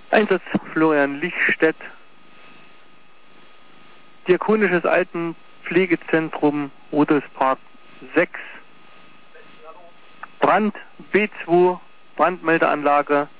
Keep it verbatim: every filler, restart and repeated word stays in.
Einsatz Florian Lichtstedt. Diakonisches Altenpflegezentrum Rudolfspark sechs. Brand B zwei, Brandmeldeanlage